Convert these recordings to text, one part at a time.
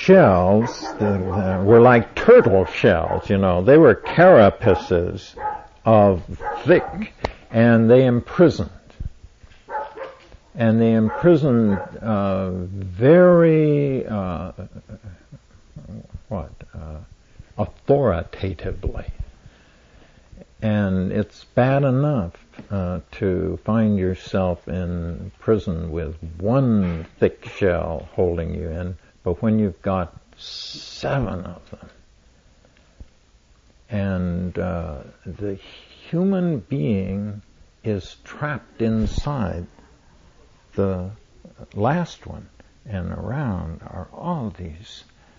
shells were like turtle shells, you know. They were carapaces of thick, and they imprisoned. And they imprisoned very, authoritatively. And it's bad enough to find yourself in prison with one thick shell holding you in, but when you've got 7 of them, and the human being is trapped inside the last one, and around are all these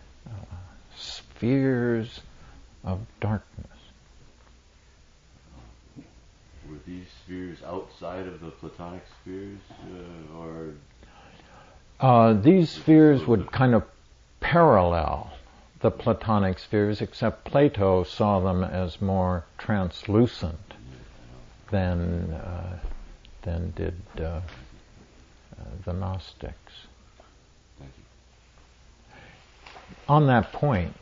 spheres of darkness. Were these spheres outside of the Platonic spheres, or? These spheres would kind of parallel the Platonic spheres, except Plato saw them as more translucent than did the Gnostics. Thank you. On that point,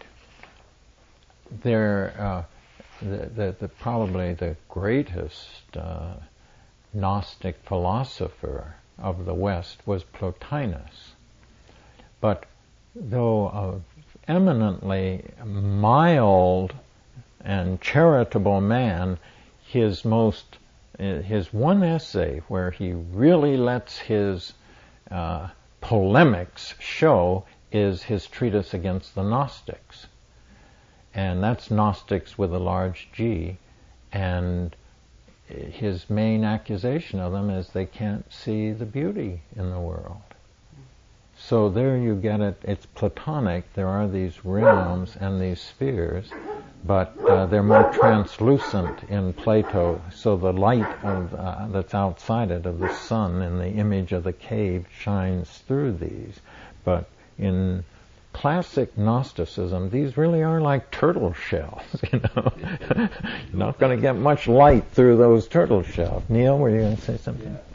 probably the greatest Gnostic philosopher of the West was Plotinus. But though an eminently mild and charitable man, his one essay where he really lets his polemics show is his treatise against the Gnostics. And that's Gnostics with a large G. And his main accusation of them is they can't see the beauty in the world. So there you get it. It's Platonic. There are these realms and these spheres, but they're more translucent in Plato. So the light that's outside it, of the sun in the image of the cave, shines through these. But in classic Gnosticism, these really are like turtle shells, you know. You're not going to get much light through those turtle shells. Neil, were you going to say something? Yeah,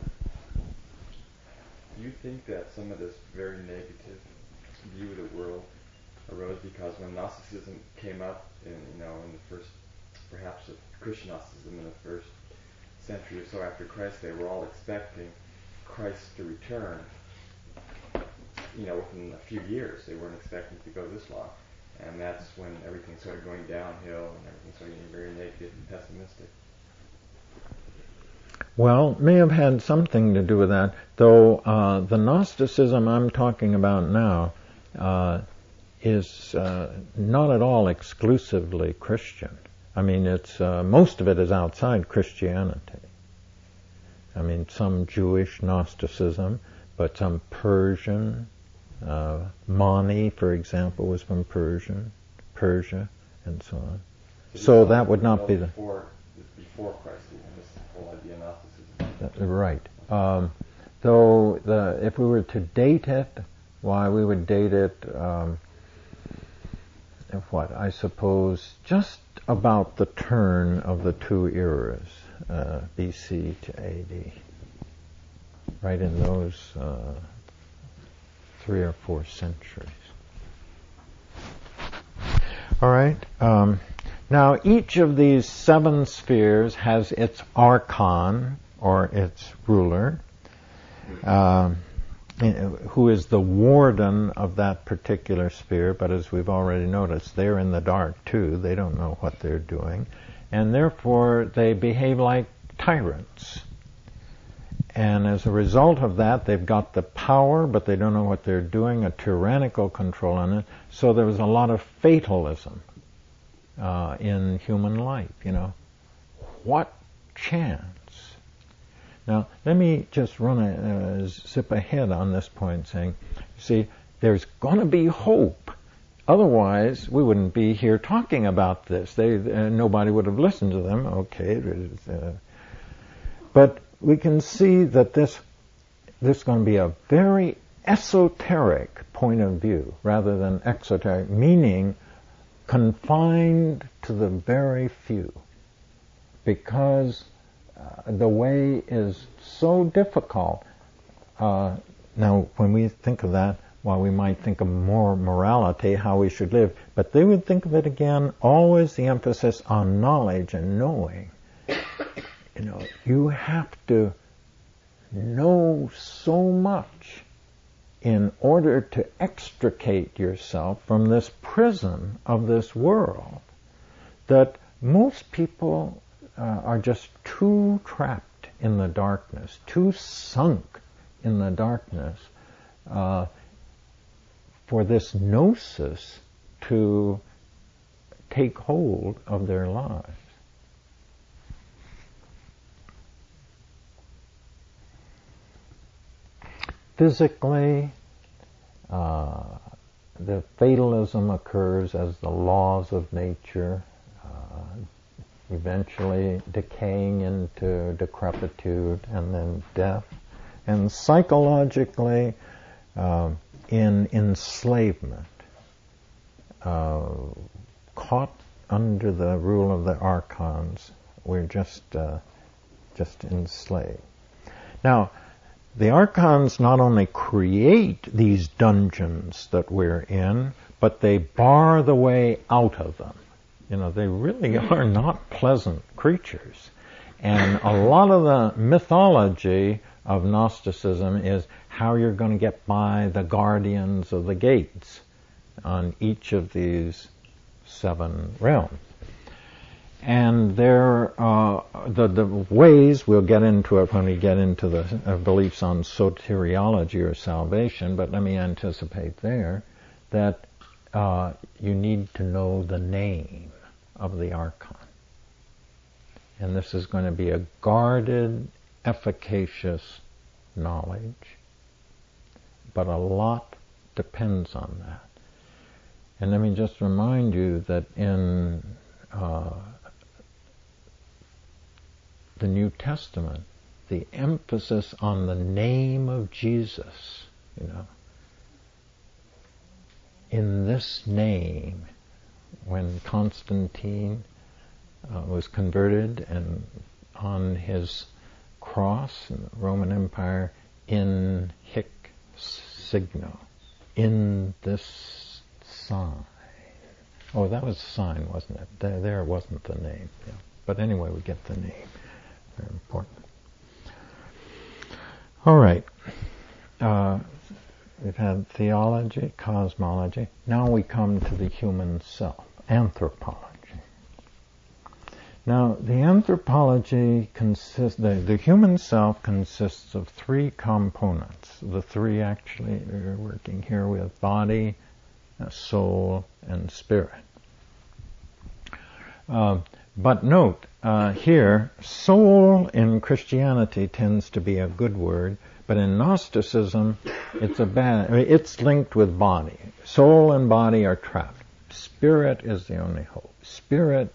do you think that some of this very negative view of the world arose because when Gnosticism came up in the first, perhaps Christian Gnosticism in the first century or so after Christ, they were all expecting Christ to return, within a few years. They weren't expecting to go this long. And that's when everything started going downhill and everything started getting very negative and pessimistic. Well, may have had something to do with that, though the Gnosticism I'm talking about now is not at all exclusively Christian. I mean, it's most of it is outside Christianity. I mean, some Jewish Gnosticism, but some Persian. Mani, for example, was from Persia, and so on. So that would not be before Christ, this whole idea of Gnosticism. Right. Though if we were to date it, why we would date it, I suppose, just about the turn of the 2 eras, BC to AD. Right in those 3 or 4 centuries. All right. Now, each of these 7 spheres has its archon, or its ruler, who is the warden of that particular sphere, but as we've already noticed, they're in the dark too. They don't know what they're doing, and therefore they behave like tyrants. And as a result of that, they've got the power, but they don't know what they're doing, a tyrannical control on it. So there was a lot of fatalism in human life, What chance? Now, let me just zip ahead on this point, saying, see, there's going to be hope. Otherwise, we wouldn't be here talking about this. Nobody would have listened to them. Okay, but we can see that this is going to be a very esoteric point of view rather than exoteric, meaning confined to the very few, because the way is so difficult. Now, when we think of that, while we might think of more morality, how we should live, but they would think of it again, always the emphasis on knowledge and knowing. You have to know so much in order to extricate yourself from this prison of this world that most people are just too trapped in the darkness, too sunk in the darkness for this gnosis to take hold of their lives. Physically, the fatalism occurs as the laws of nature, eventually decaying into decrepitude and then death. And psychologically, in enslavement, caught under the rule of the archons, we're just enslaved. Now, the archons not only create these dungeons that we're in, but they bar the way out of them. They really are not pleasant creatures. And a lot of the mythology of Gnosticism is how you're going to get by the guardians of the gates on each of these 7 realms. And the ways, we'll get into it when we get into the beliefs on soteriology or salvation, but let me anticipate there that you need to know the name of the archon. And this is going to be a guarded, efficacious knowledge, but a lot depends on that. And let me just remind you that in the New Testament, the emphasis on the name of Jesus, in this name, when Constantine was converted and on his cross in the Roman Empire, in hic signo, in this sign. Oh, that was a sign, wasn't it? There wasn't the name. Yeah. But anyway, we get the name. Very important. All right. We've had theology, cosmology. Now we come to the human self, anthropology. Now, the anthropology consists, the human self consists of 3 components. The 3 actually are working here with body, soul, and spirit. But note, here, soul in Christianity tends to be a good word, but in Gnosticism, it's linked with body. Soul and body are trapped. Spirit is the only hope. Spirit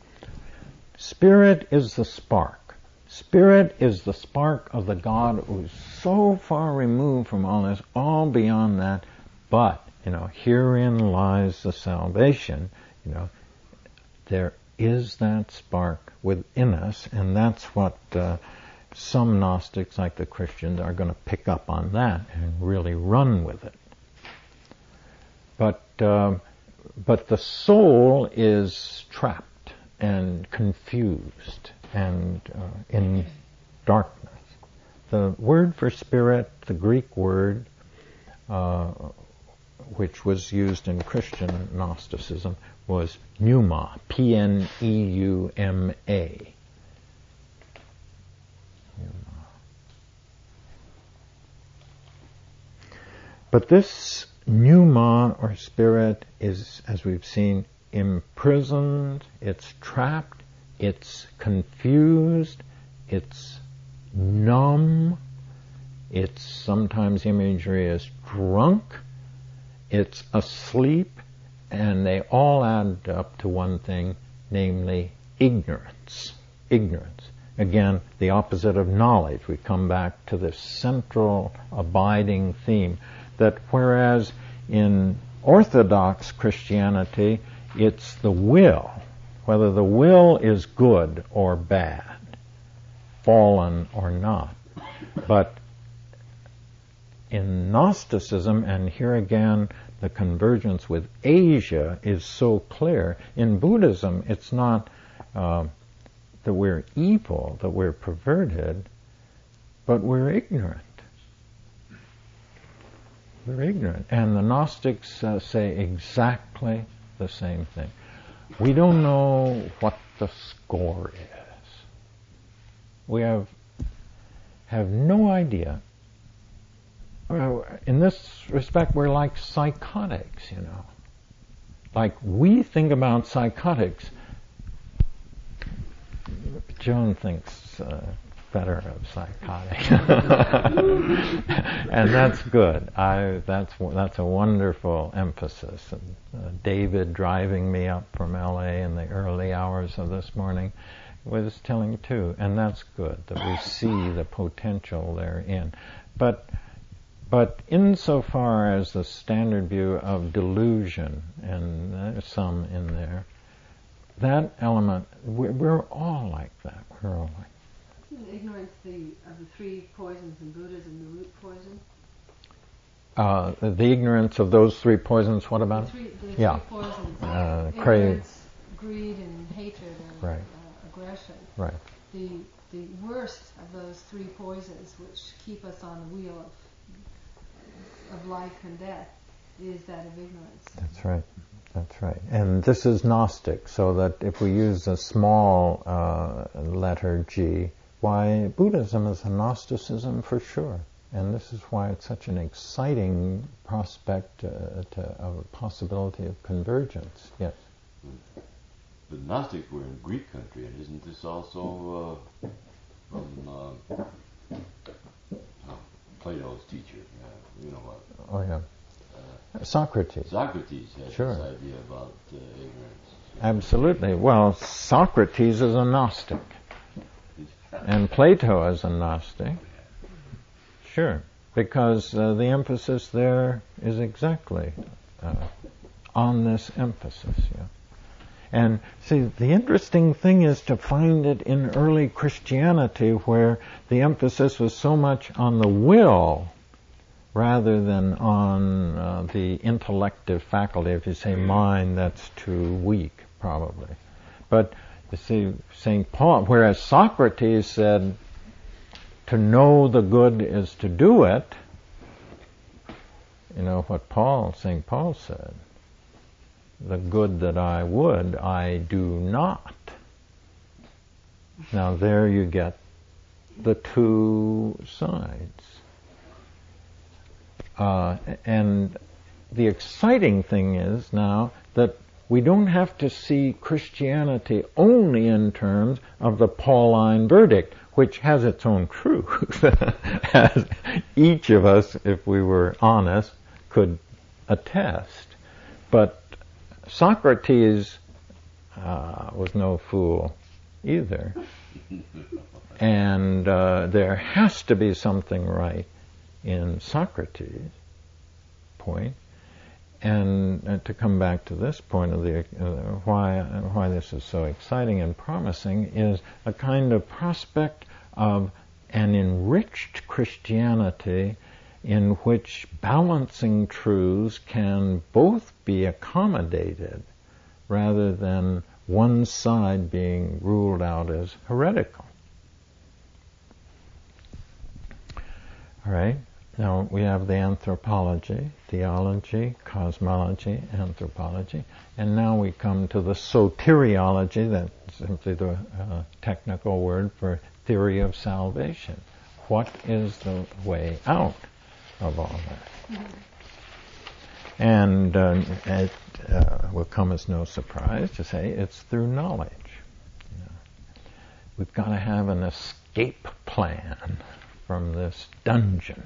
is the spark. Spirit is the spark of the God who's so far removed from all this, all beyond that. But, herein lies the salvation. There is that spark within us, and that's what some Gnostics, like the Christians, are going to pick up on that and really run with it. But the soul is trapped and confused and in darkness. The word for spirit, the Greek word, which was used in Christian Gnosticism, was pneuma, P-N-E-U-M-A. But this pneuma, or spirit, is, as we've seen, imprisoned, it's trapped, it's confused, it's numb, it's sometimes imagery is drunk, it's asleep, and they all add up to one thing, namely ignorance. Ignorance. Again, the opposite of knowledge. We come back to this central abiding theme that whereas in Orthodox Christianity, it's the will, whether the will is good or bad, fallen or not. But in Gnosticism, and here again the convergence with Asia is so clear. In Buddhism, it's not that we're evil, that we're perverted, but we're ignorant. We're ignorant. And the Gnostics say exactly the same thing. We don't know what the score is. We have no idea. In this respect, we're like psychotics, Like we think about psychotics. Joan thinks better of psychotic, and that's good. That's a wonderful emphasis. David driving me up from L.A. in the early hours of this morning was telling too, and that's good that we see the potential therein. But insofar as the standard view of delusion, and there's some in there, that element, we're all like that. We're all like that. Isn't ignorance of the three poisons in Buddhism the root poison? The ignorance of those three poisons, what about the it? three Yeah. poisons. Ignorance, greed, and hatred, and right. Aggression. Right. The worst of those three poisons, which keep us on the wheel of life and death, is that of ignorance. That's right. That's right. And this is Gnostic, so that if we use a small letter G, why Buddhism is a Gnosticism for sure. And this is why it's such an exciting prospect of a possibility of convergence. Yes? The Gnostics were in Greek country, and isn't this also from Plato's teacher? Oh, yeah. Socrates. Socrates had Sure. this idea about ignorance. Absolutely. Well, Socrates is a Gnostic. And Plato is a Gnostic. Sure. Because the emphasis there is exactly on this emphasis. Yeah. And see, the interesting thing is to find it in early Christianity where the emphasis was so much on the will rather than on the intellective faculty. If you say mind, that's too weak, probably. But you see, St. Paul, whereas Socrates said, to know the good is to do it, what St. Paul said, the good that I would, I do not. Now there you get the two sides. And the exciting thing is now that we don't have to see Christianity only in terms of the Pauline verdict, which has its own truth, as each of us, if we were honest, could attest. But Socrates was no fool either. And there has to be something right in Socrates' point. And to come back to this point of the why this is so exciting and promising is a kind of prospect of an enriched Christianity in which balancing truths can both be accommodated rather than one side being ruled out as heretical. All right. Now we have the anthropology, theology, cosmology, anthropology, and now we come to the soteriology, that's simply the technical word for theory of salvation. What is the way out of all that? Mm-hmm. And it will come as no surprise to say it's through knowledge. We've got to have an escape plan from this dungeon.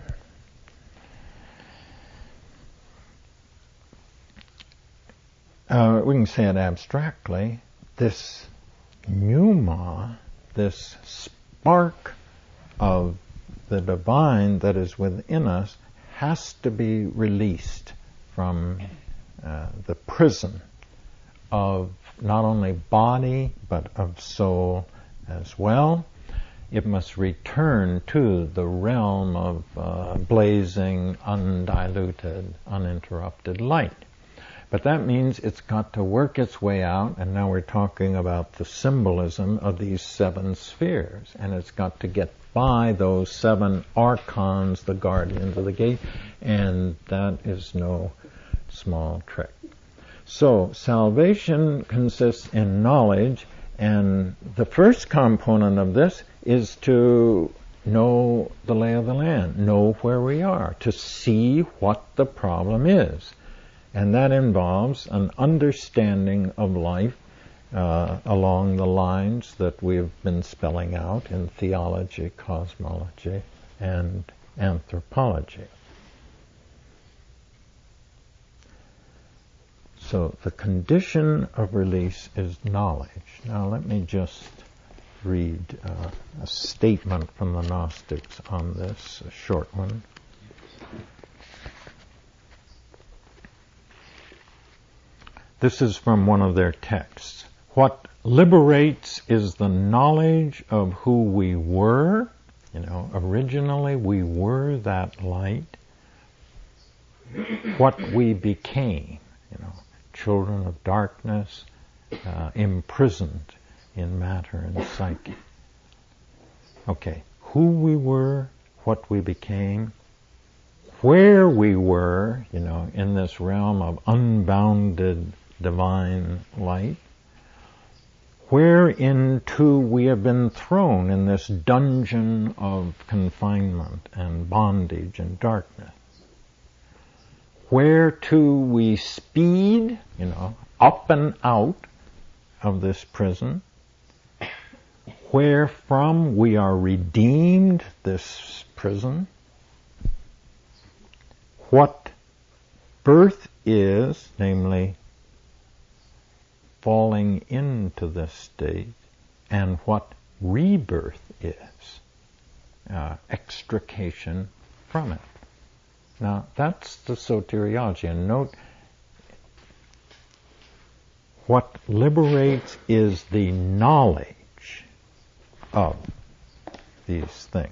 We can say it abstractly. This pneuma, this spark of the divine that is within us, has to be released from the prison of not only body but of soul as well. it must return to the realm of blazing, undiluted, uninterrupted light. But that means it's got to work its way out, and now we're talking about the symbolism of these 7 spheres, and it's got to get by those 7 archons, the guardians of the gate, and that is no small trick. So, salvation consists in knowledge, and the first component of this is to know the lay of the land, know where we are, to see what the problem is. And that involves an understanding of life along the lines that we've been spelling out in theology, cosmology, and anthropology. So the condition of release is knowledge. Now let me just read a statement from the Gnostics on this, a short one. This is from one of their texts. What liberates is the knowledge of who we were. Originally we were that light. What we became, children of darkness, imprisoned in matter and psyche. Okay, who we were, what we became, where we were, in this realm of unbounded divine light, whereinto we have been thrown in this dungeon of confinement and bondage and darkness, whereto we speed, up and out of this prison, wherefrom we are redeemed, this prison, what birth is, namely falling into this state, and what rebirth is, extrication from it. Now, that's the soteriology. And note, what liberates is the knowledge of these things.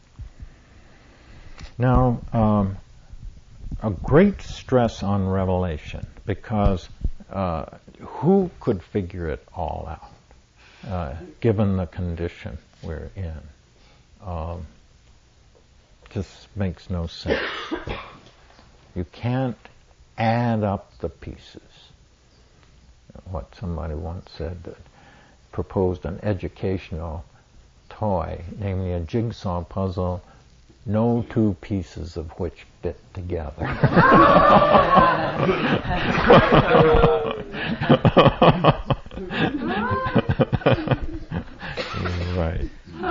Now, a great stress on revelation, because who could figure it all out, given the condition we're in? Just makes no sense. You can't add up the pieces. What somebody once said, that proposed an educational toy, namely a jigsaw puzzle, no 2 pieces of which fit together. Right.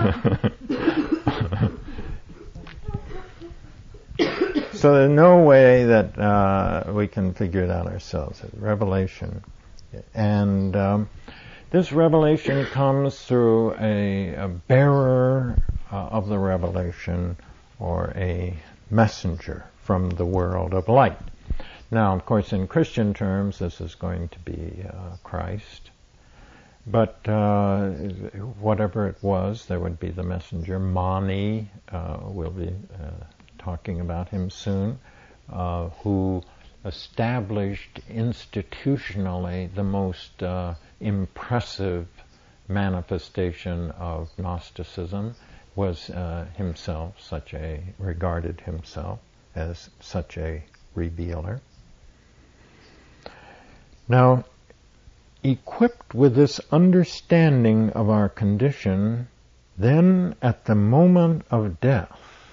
So there's no way that we can figure it out ourselves. It's revelation. And this revelation comes through a bearer of the revelation, or a messenger from the world of light. Now, of course, in Christian terms, this is going to be Christ. But whatever it was, there would be the messenger. Mani, we'll be talking about him soon, who established institutionally the most impressive manifestation of Gnosticism, was himself regarded himself as such a revealer. Now, equipped with this understanding of our condition, then at the moment of death,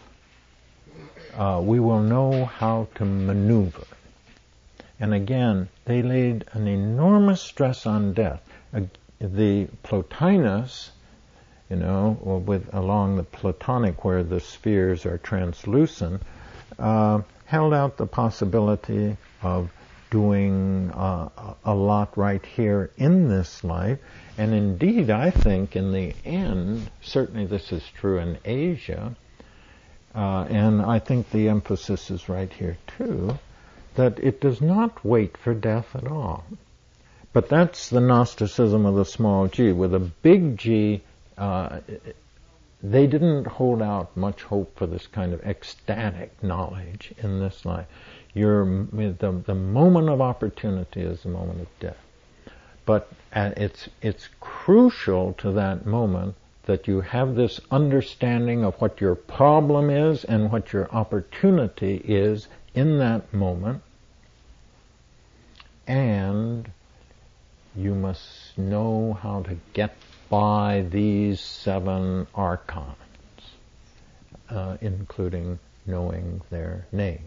we will know how to maneuver. And again, they laid an enormous stress on death. The Plotinus, along the Platonic, where the spheres are translucent, held out the possibility of doing a lot right here in this life. And indeed, I think in the end, certainly this is true in Asia, and I think the emphasis is right here too, that it does not wait for death at all. But that's the Gnosticism of the small g. With a big G, they didn't hold out much hope for this kind of ecstatic knowledge in this life. The moment of opportunity is the moment of death. But it's crucial to that moment that you have this understanding of what your problem is and what your opportunity is in that moment. And you must know how to get by these 7 archons, including knowing their names.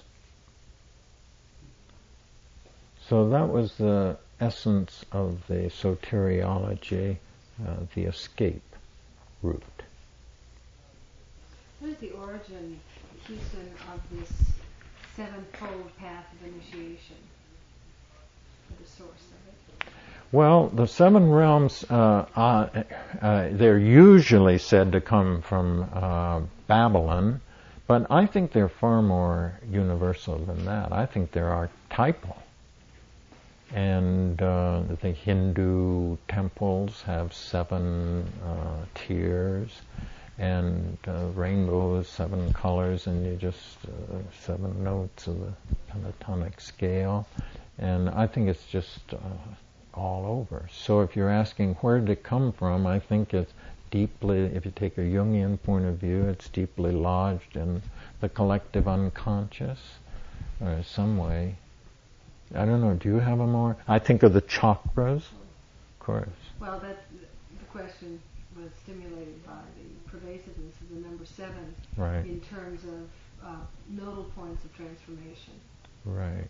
So that was the essence of the soteriology, the escape route. What is the origin, Houston, of this 7-fold path of initiation? The source of it? Well, the 7 realms, they're usually said to come from Babylon, but I think they're far more universal than that. I think they're archetypal. And the Hindu temples have 7 tiers, and rainbows, 7 colors, and you just 7 notes of the pentatonic scale. And I think it's just all over. So if you're asking where did it come from, I think it's deeply, if you take a Jungian point of view, it's deeply lodged in the collective unconscious, or in some way. I don't know, do you have a more? I think of the chakras, of course. Well, the question was stimulated by the pervasiveness of the number 7 Right. in terms of nodal points of transformation. Right.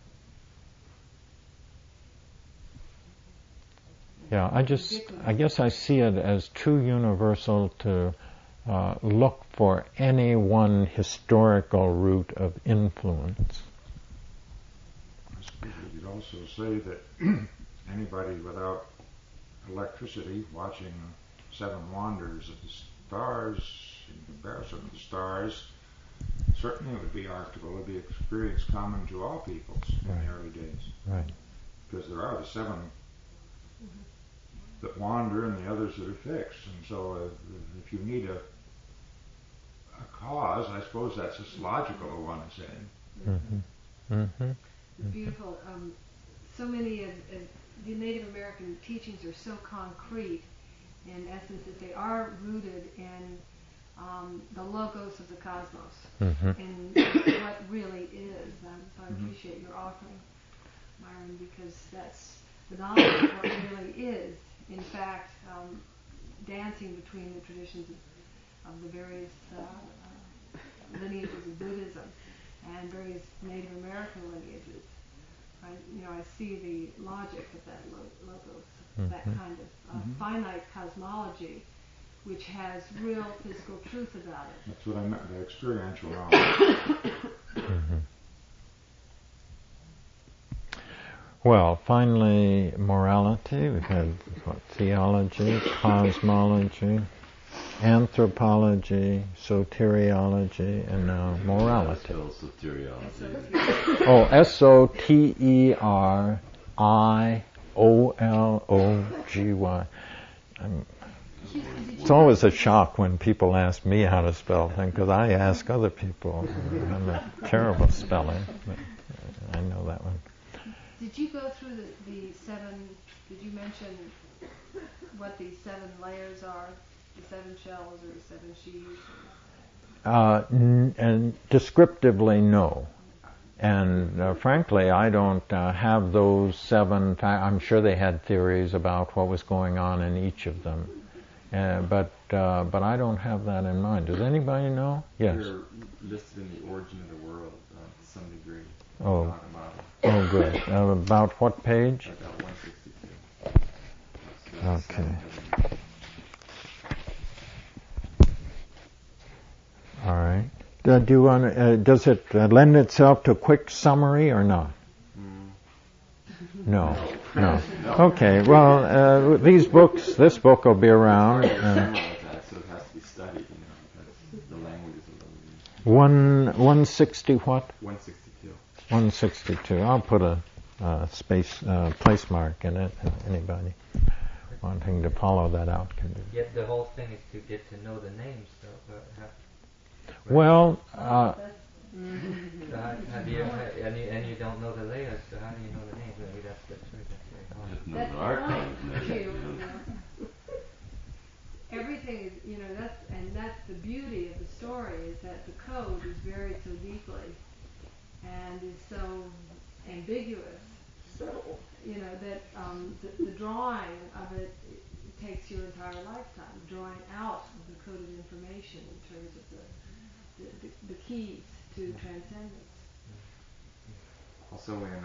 Yeah, I guess I see it as too universal to look for any one historical route of influence. I suppose we could also say that anybody without electricity watching 7 wanders of the stars in comparison to the stars, certainly it would be archetypal. It would be an experience common to all peoples in the early days. Right. Because there are the 7 that wander and the others that are fixed. And so if you need a cause, I suppose that's just logical, one is saying. Mm-hmm. Mm-hmm. It's beautiful. So many of the Native American teachings are so concrete, in essence, that they are rooted in the logos of the cosmos, and what really is. So I appreciate your offering, Myron, because that's the knowledge of what really is. In fact, dancing between the traditions of the various lineages of Buddhism and various Native American lineages. I see the logic of that logos, that kind of finite cosmology, which has real physical truth about it. That's what I meant, the experiential knowledge. Well, finally, morality. We've had theology, cosmology, anthropology, soteriology, and now morality. Soteriology. Oh, Soteriology. It's always a shock when people ask me how to spell things, because I ask other people. I'm a terrible speller, but I know that one. Did you go through the 7, did you mention what these 7 layers are? The 7 shells or the 7 sheaths? And descriptively, no. And frankly, I don't have those 7. I'm sure they had theories about what was going on in each of them, but I don't have that in mind. Does anybody know? Yes. They're listed in the Origin of the World to some degree. Oh, good. About what page? About 162. Okay. All right. Do you want? Does it lend itself to a quick summary or not? No. Okay. Well, this book will be around. So it has to be studied, because the language is a little. 160 what? 162. 162. I'll put a place mark in it. Anybody? wanting to follow that out can do. Yet the whole thing is to get to know the names, though. But Well, have you, and you don't know the layers, so how do you know the names? Maybe that's very hard. Just know That's the archives. true. Everything is, that's the beauty of the story, is that the code is buried so deeply and is so ambiguous. Subtle. That the drawing of it takes your entire lifetime, drawing out of the coded information in terms of the keys to transcendence. Also in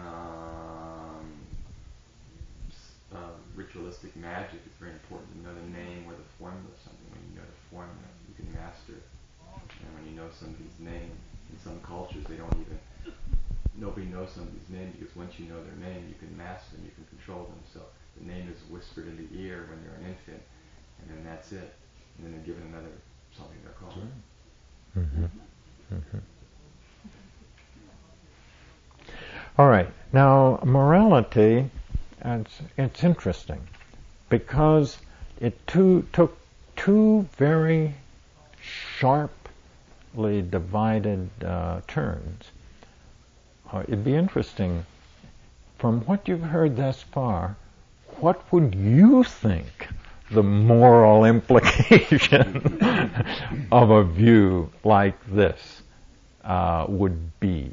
ritualistic magic, it's very important to know the name or the formula of something. When you know the formula, you can master it. And when you know somebody's name, in some cultures nobody knows somebody's name, because once you know their name, you can master them, you can control them. So the name is whispered in the ear when they're an infant, and then that's it. And then they're given something they're called. Mm-hmm. Mm-hmm. All right. Now, morality, it's interesting because it took two very sharply divided turns. It'd be interesting, from what you've heard thus far, what would you think the moral implication of a view like this would be?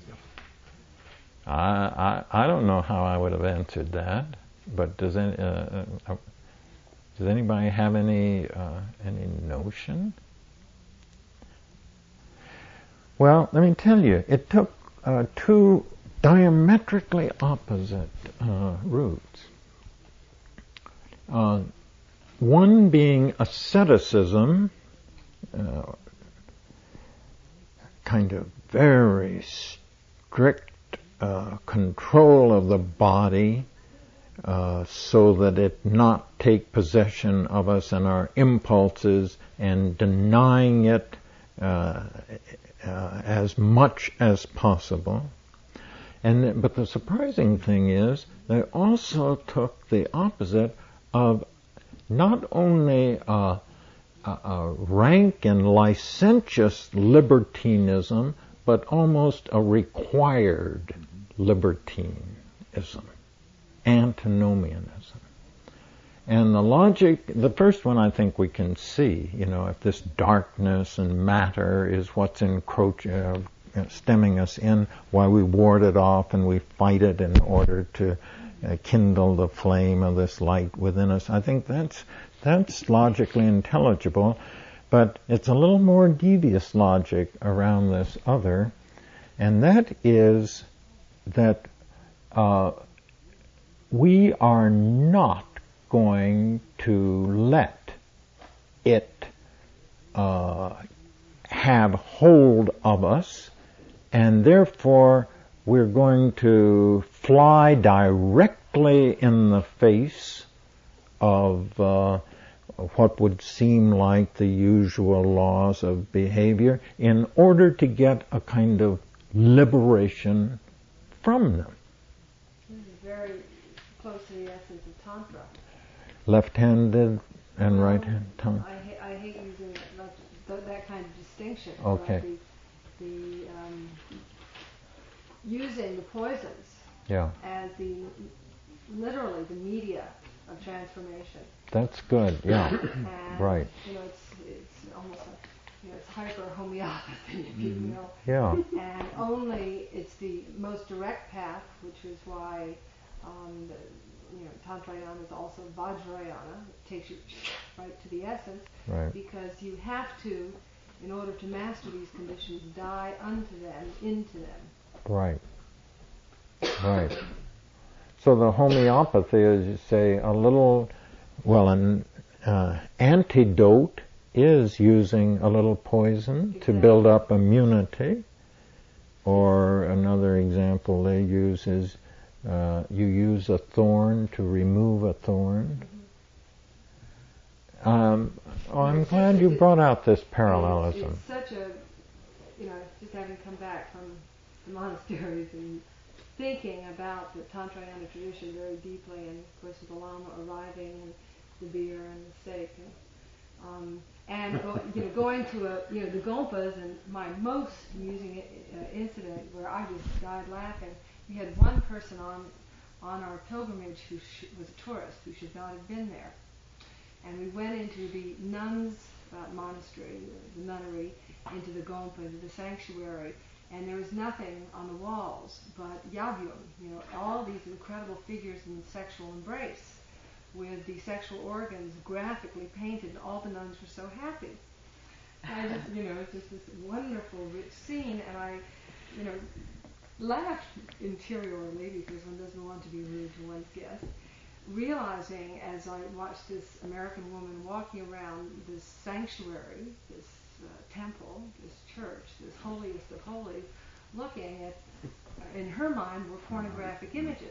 I don't know how I would have answered that, but does anybody have any notion? Well, let me tell you, it took two diametrically opposite routes. One being asceticism, kind of very strict control of the body, so that it not take possession of us and our impulses, and denying it as much as possible. But the surprising thing is, they also took the opposite of not only a rank and licentious libertinism, but almost a required libertinism, antinomianism. And the logic, the first one I think we can see, if this darkness and matter is what's stemming us in, why we ward it off and we fight it in order to kindle the flame of this light within us. I think that's logically intelligible, but it's a little more devious logic around this other, and that is that we are not going to let it have hold of us, and therefore we're going to fly directly in the face of what would seem like the usual laws of behavior in order to get a kind of liberation from them. This is very close to the essence of Tantra. Left-handed and right-handed tongue. I hate using that kind of distinction. Okay. Using the poisons as literally the media of transformation. That's good. Yeah. And, right. It's almost like it's hyper homeopathy, if you will. Yeah. And only it's the most direct path, which is why Tantrayana is also Vajrayana. It takes you right to the essence, right. Because you have to, in order to master these conditions, die unto them, into them. Right. Right. So the homeopathy is, you say, an antidote is using a little poison to build up immunity. Or another example they use is you use a thorn to remove a thorn. I'm glad you brought out this parallelism. It's such a, just having come back from the monasteries and thinking about the Tantrayana tradition very deeply, and of course with the Lama arriving, and the beer and the steak. Going to the Gompas, and my most amusing incident where I just died laughing. We had one person on our pilgrimage who was a tourist who should not have been there, and we went into the nuns' monastery, the nunnery, into the Gompa, into the sanctuary, and there was nothing on the walls but yabyum, all these incredible figures in sexual embrace, with the sexual organs graphically painted, and all the nuns were so happy. I just, it's just this wonderful, rich scene, and I, laughed interiorly because one doesn't want to be rude to one's guests, realizing as I watched this American woman walking around this sanctuary, this temple, this church, this holiest of holies, looking at, in her mind, were pornographic images.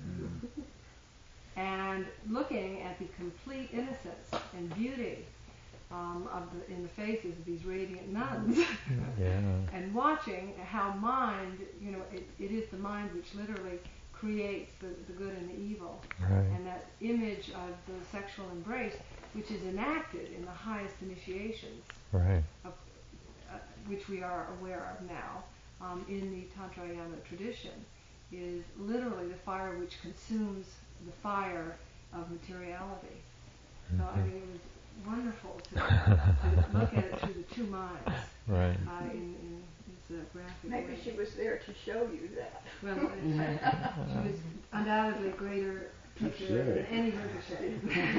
And looking at the complete innocence and beauty in the faces of these radiant nuns, and watching how mind, it is the mind which literally creates the good and the evil, and that image of the sexual embrace, which is enacted in the highest initiations, of, which we are aware of now, in the Tantrayana tradition, is literally the fire which consumes the fire of materiality. So I mean, it was wonderful to look at it through the two minds. In this graphic Maybe way. she was there to show you that. Well, she was undoubtedly a greater teacher than any Rinpoche.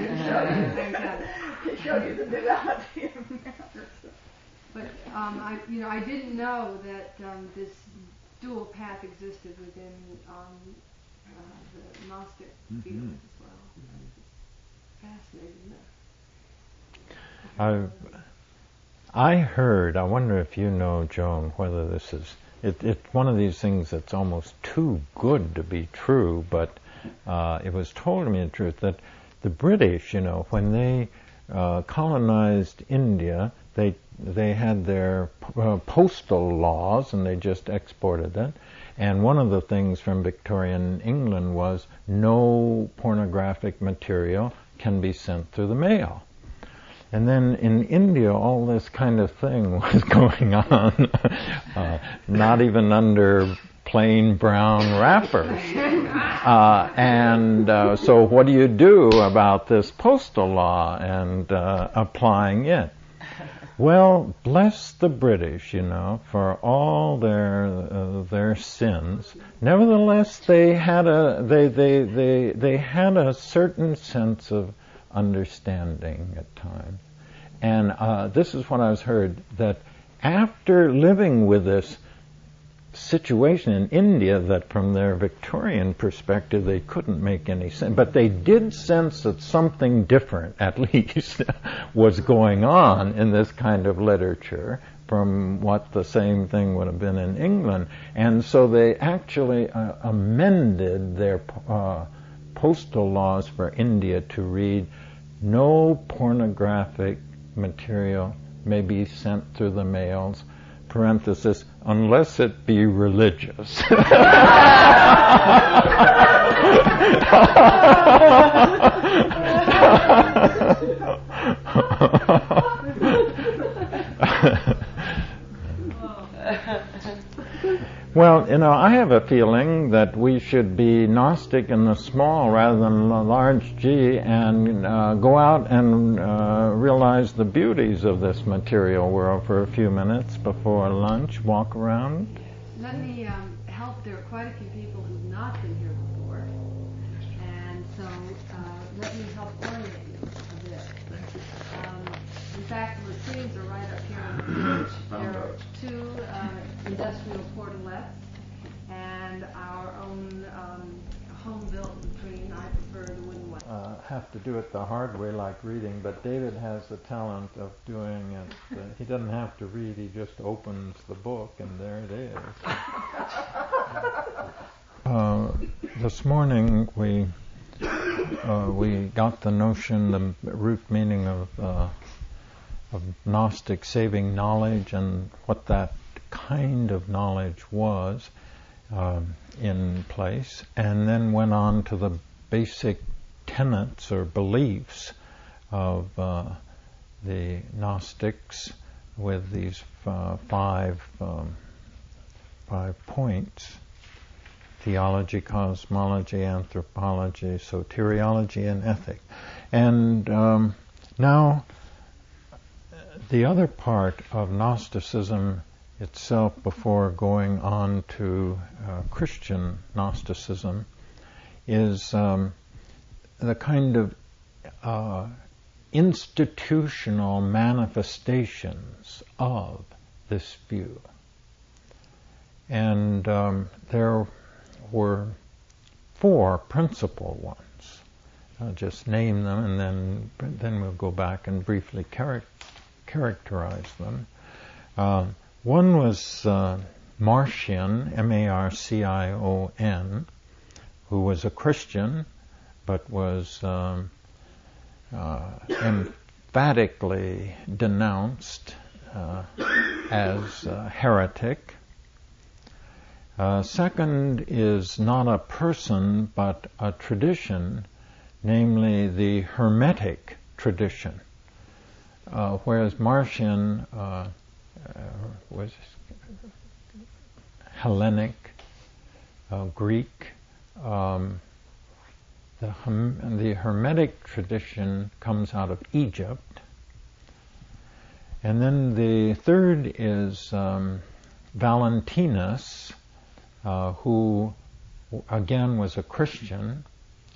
To show you the duality of matter. But I didn't know that this dual path existed within the Gnostic field as well. Fascinating, isn't it? I heard, I wonder if you know, Joan, whether this is, it's one of these things that's almost too good to be true, but it was told to me in truth that the British, when they colonized India, they had their postal laws and they just exported it. And one of the things from Victorian England was no pornographic material can be sent through the mail. And then in India, all this kind of thing was going on, not even under plain brown wrappers. So what do you do about this postal law and applying it? Well, bless the British, for all their sins. Nevertheless, they had a certain sense of understanding at times. And this is what I was heard, that after living with this situation in India, that from their Victorian perspective they couldn't make any sense, but they did sense that something different, at least, was going on in this kind of literature from what the same thing would have been in England. And so they actually amended their postal laws for India to read, no pornographic material may be sent through the mails, parenthesis, unless it be religious. Well, I have a feeling that we should be Gnostic in the small rather than the large G, and go out and realize the beauties of this material world for a few minutes before lunch, walk around. Let me help. There are quite a few people who've not been here before, and so let me help orient you a bit. In fact, the latrines are right up here on the beach. There are two industrial portalets and our own home-built latrine. I prefer the wooden one. Have to do it the hard way, like reading, but David has the talent of doing it. He doesn't have to read, he just opens the book and there it is. This morning we got the notion, the root meaning of Gnostic saving knowledge and what that kind of knowledge was in place, and then went on to the basic tenets or beliefs of the Gnostics with these 5 points: theology, cosmology, anthropology, soteriology, and ethic. And now the other part of Gnosticism itself, before going on to Christian Gnosticism, is the kind of institutional manifestations of this view. And there were 4 principal ones. I'll just name them, and then we'll go back and briefly characterize them. One was Marcion, M-A-R-C-I-O-N, who was a Christian, but was emphatically denounced as a heretic. Second is not a person, but a tradition, namely the Hermetic tradition, whereas Marcion was Hellenic, Greek. The Hermetic tradition comes out of Egypt. And then the third is Valentinus, who again was a Christian,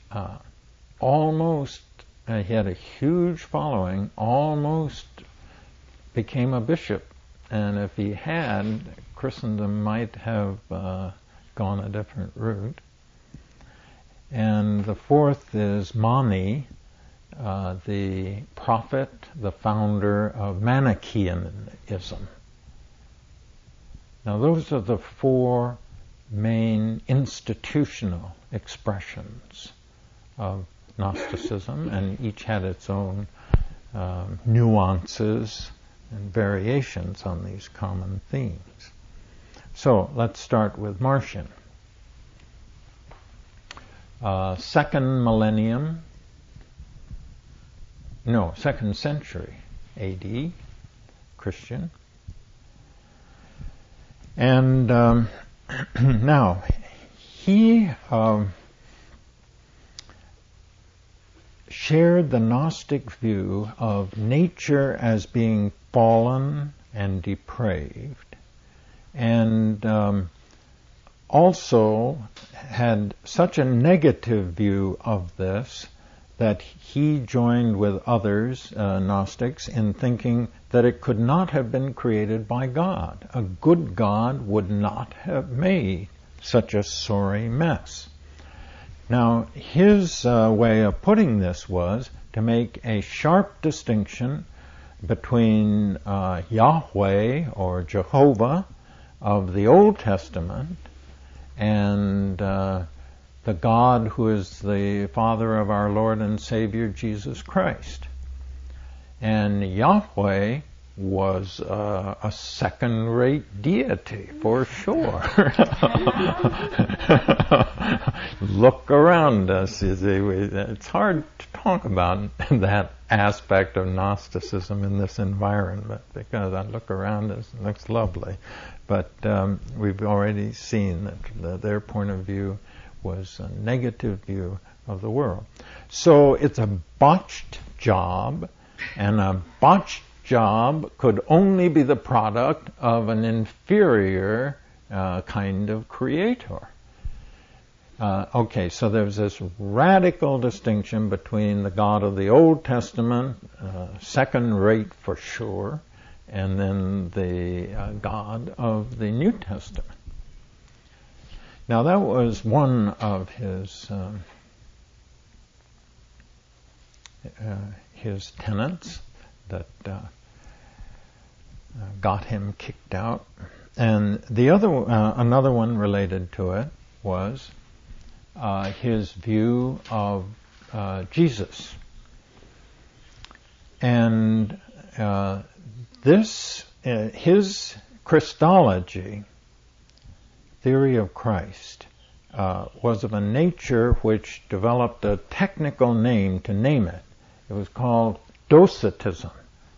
he had a huge following, almost became a bishop. And if he had, Christendom might have gone a different route. And the fourth is Mani, the prophet, the founder of Manichaeism. Now those are the 4 main institutional expressions of Gnosticism, and each had its own nuances and variations on these common themes. So let's start with Marcion. Second century AD, Christian. And now, he shared the Gnostic view of nature as being fallen and depraved, and also had such a negative view of this that he joined with others, Gnostics, in thinking that it could not have been created by God. A good God would not have made such a sorry mess. Now, his way of putting this was to make a sharp distinction between Yahweh or Jehovah of the Old Testament and the God who is the Father of our Lord and Savior Jesus Christ. And Yahweh was a second-rate deity, for sure. Look around us. It's hard to talk about that aspect of Gnosticism in this environment, because I look around us, it looks lovely. But we've already seen that their point of view was a negative view of the world. So it's a botched job, and a botched job could only be the product of an inferior kind of creator. So there's this radical distinction between the God of the Old Testament, second rate for sure, and then the God of the New Testament. Now that was one of his tenets that got him kicked out, and the other another one related to it was his view of Jesus, and his Christology, theory of Christ, was of a nature which developed a technical name to name it. It was called Docetism.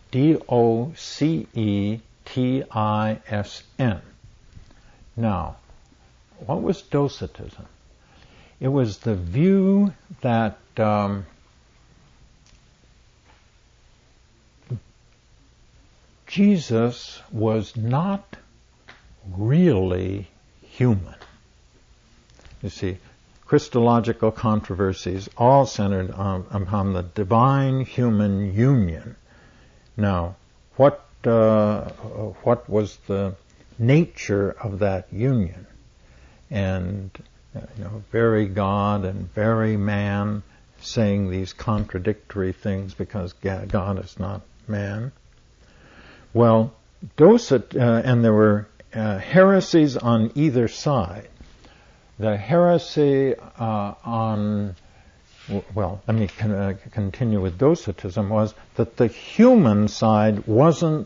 Docetisn. Now, what was Docetism? It was the view that Jesus was not really human. You see, Christological controversies all centered upon the divine-human union. Now, what was the nature of that union? And very God and very man, saying these contradictory things because God is not man. Well, and there were heresies on either side. The heresy let me continue with Docetism, was that the human side wasn't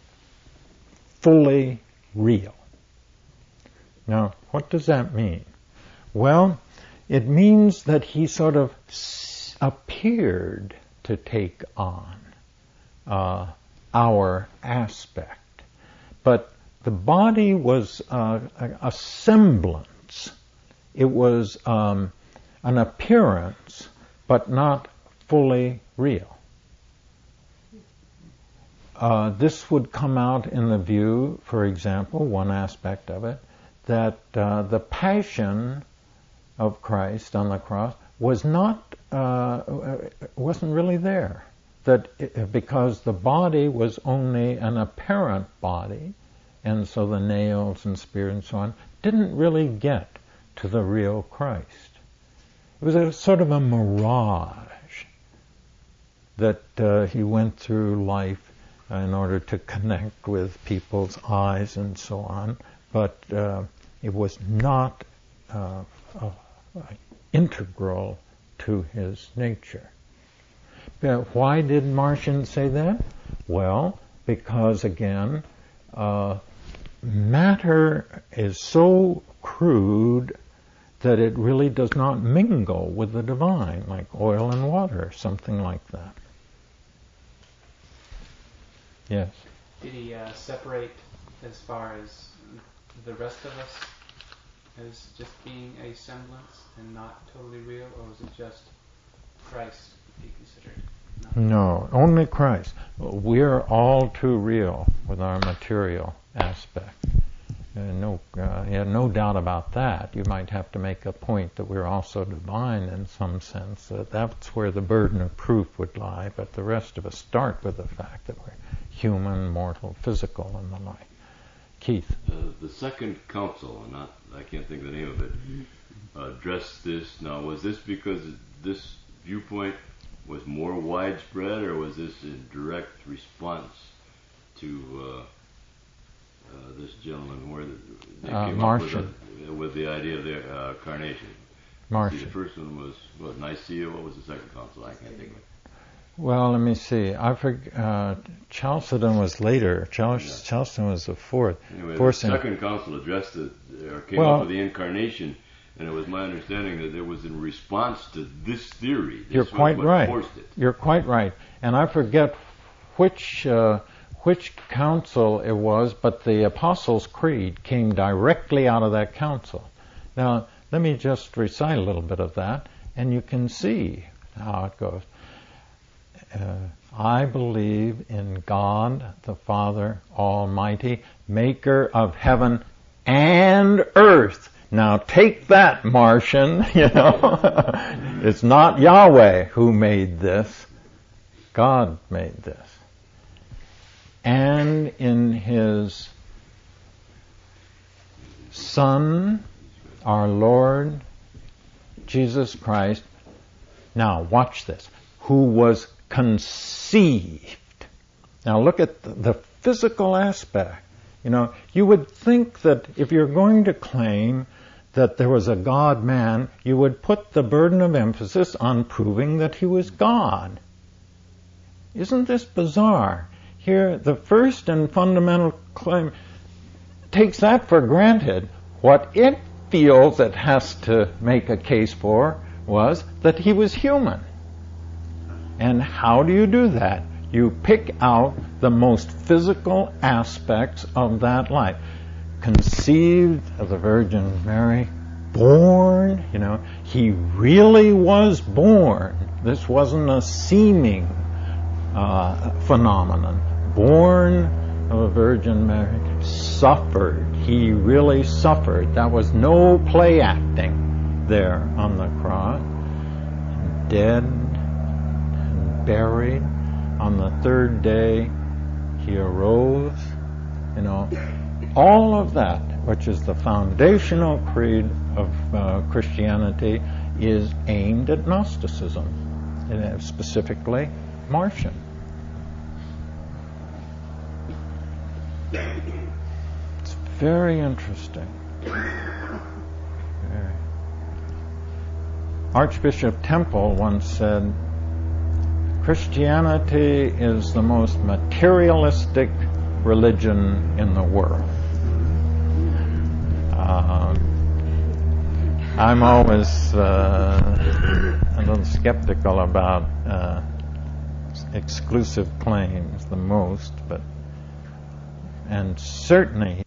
fully real. Now, what does that mean? Well, it means that he sort of appeared to take on our aspect. But the body was a semblance. It was an appearance, but not fully real. This would come out in the view, for example, one aspect of it, that the passion of Christ on the cross wasn't really there. Because the body was only an apparent body, and so the nails and spear and so on didn't really get to the real Christ. It was a sort of a mirage that he went through life in order to connect with people's eyes and so on, but it was not integral to his nature. Why did Marcion say that? Well, because again, matter is so crude that it really does not mingle with the divine, like oil and water, something like that. Yes? Did he separate as far as the rest of us as just being a semblance and not totally real, or was it just Christ he considered? No, only Christ. We're all too real with our material aspect. No doubt about that. You might have to make a point that we're also divine in some sense. That's where the burden of proof would lie, but the rest of us start with the fact that we're human, mortal, physical, and the like. Keith? The Second Council, I can't think of the name of it, addressed this. Now, was this because this viewpoint was more widespread, or was this in direct response to this gentleman where they came up with the idea of the carnation? Marcion. See, the first one was Nicaea. What was the Second Council? I can't think of it. Well, let me see. I forget. Chalcedon was later. Chalcedon was the fourth. Anyway, the Second Council addressed came up with the incarnation, and it was my understanding that it was in response to this theory. You're quite right. Forced it. You're quite right. And I forget which council it was, but the Apostles' Creed came directly out of that council. Now, let me just recite a little bit of that, and you can see how it goes. I believe in God, the Father Almighty, maker of heaven and earth. Now take that, Marcion, It's not Yahweh who made this. God made this. And in His Son, our Lord, Jesus Christ, now watch this, who was conceived. Now look at the physical aspect. You would think that if you're going to claim that there was a God-man, you would put the burden of emphasis on proving that he was God. Isn't this bizarre? Here, the first and fundamental claim takes that for granted. What it feels it has to make a case for was that he was human. And how do you do that? You pick out the most physical aspects of that life. Conceived of the Virgin Mary, born, he really was born. This wasn't a seeming phenomenon. Born of a Virgin Mary, suffered. He really suffered. That was no play acting there on the cross. Dead and buried. On the third day, he arose. All of that, which is the foundational creed of Christianity, is aimed at Gnosticism, and specifically Marcion. It's very interesting. Archbishop Temple once said, Christianity is the most materialistic religion in the world. I'm always a little skeptical about exclusive claims the most, and certainly